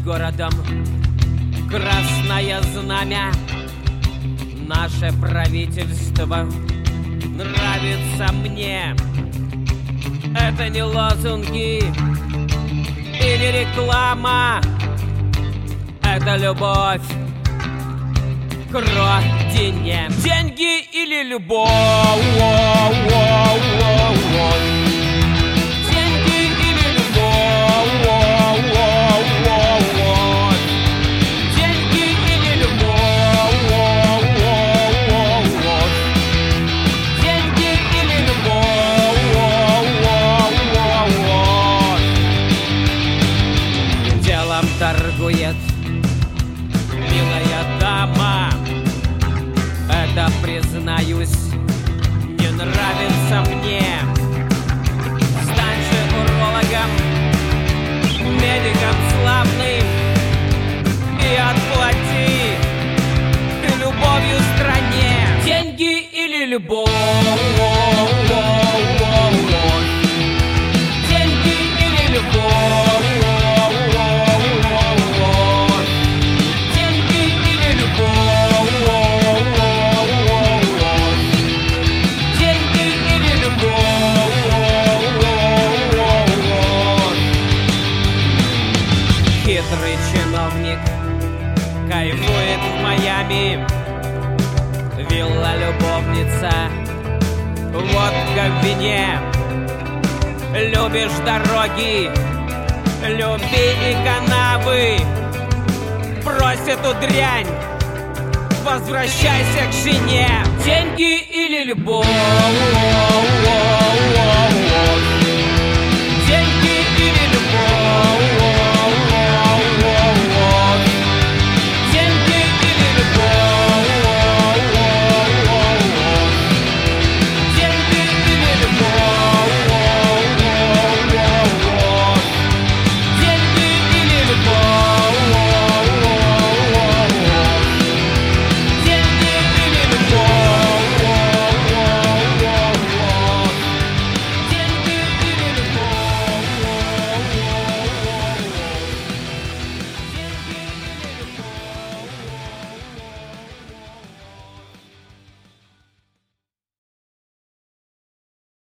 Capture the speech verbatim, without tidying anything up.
городом красное знамя. Наше правительство нравится мне. Это не лозунги и не реклама. Это любовь к родине. Деньги или любовь? Деньги или любовь? Деньги или любовь? Деньги или любовь? Делом торгует милая дама. Это, признаюсь, не нравится мне. Стань же урологом, медиком славным, и отплати ты любовью стране. Деньги или любовь? Деньги или любовь? Деньги или любовь? Деньги или любовь? Хитрый чиновник кайфует в Майами. Вилла-любовница, водка в вине. Любишь дороги, люби и канавы. Брось эту дрянь, возвращайся к жене. Деньги или любовь?